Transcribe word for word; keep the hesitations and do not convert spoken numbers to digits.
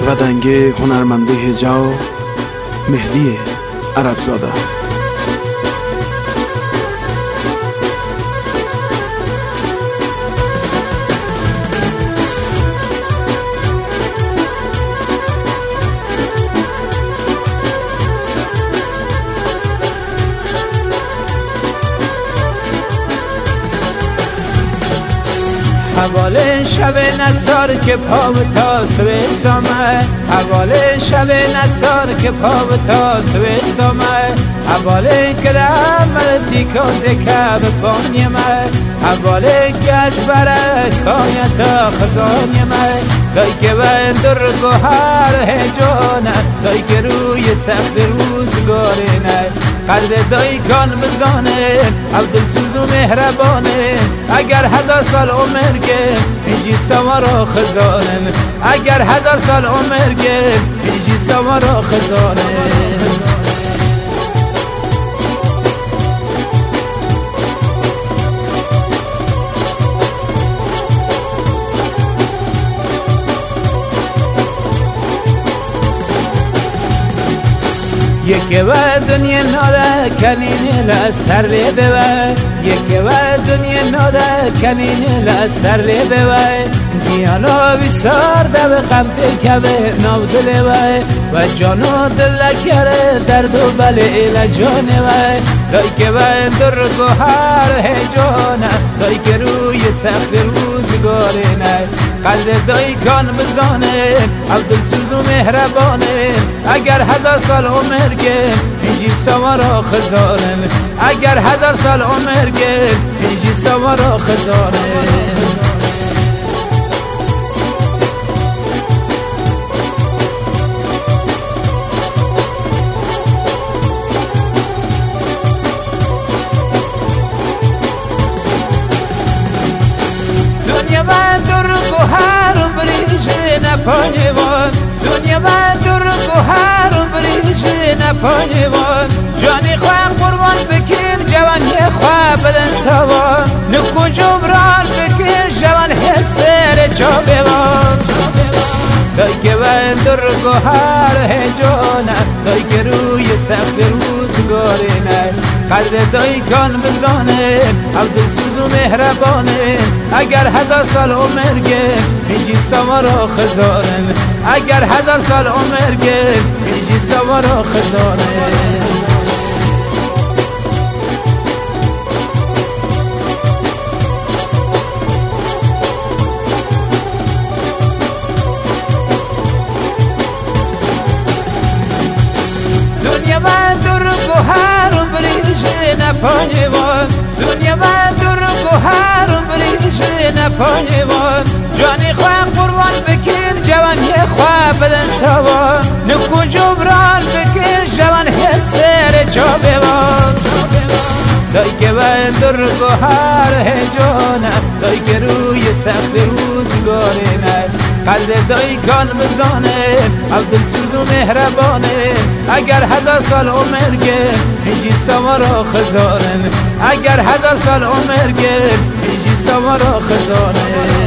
غدنگ هنرمند حجاب مهدی عربزاده. حواله شب نصار که پا و تاس و سامه، حواله شب نصار که پا و تاس و سامه، حواله کرم دیکات کب پانی مه، حواله گش برک کایتا خزانی مه، دای که بندر گوهر هجانه، دای که روی سخت روزگارینه، قلب دای کان بزانه، عبدالسوز و مهربانه، اگر هزار سال عمر که ایجی سوارا خزانه، اگر هزار سال عمر که ایجی سوارا خزانه. یکی و دنیا ناده کنین لسر لیده و یکی و دنیا ناده کنین لسر لیده و گیانا بیسار ده قمت کبه نودله و و جانو دلکره درد و بله لجانه و دای که بندر گوهر هجانه، دای که روی سخت روزگارینه، قلب دای کان بزانه، عبدالسوز و مهربانه، اگر هزار سال عمر که ایجی سوارا خزانه، اگر هزار سال عمر که ایجی سوارا خزانه. دنیا من در گوهر بریش نپایوان، دنیا من در گوهر بریش نپایوان، جانی خواه قربان بکن جوانی خواه بلن سوان، نکو جبران بکن جوان حسر جابوان، دای که بندر گوهر هجانه، دای که روی سخت روزگارینه، قدر دای کان بزانه، عبدالسوز و مهربانه، اگر هزار سال عمر که ایجی سوارا خزانه، اگر هزار سال عمر که ایجی سوارا خزانه. دنیا من در گوهر بریش نپایوان، دنیا من در گوهر بریش نپایوان، جانی خواه قربان بکن جوانی خواه بلن سوان، نکو جبران بکن جوان حسر جابوان، دای که بندر گوهر هجانه، دای که روی سخت روزگارینه، قلب دای کان بزانه، عبدالسوز و مهربانه، اگر هزار سال عمر که ایجی سوارا خزانه، اگر هزار سال عمر که ایجی سوارا خزانه.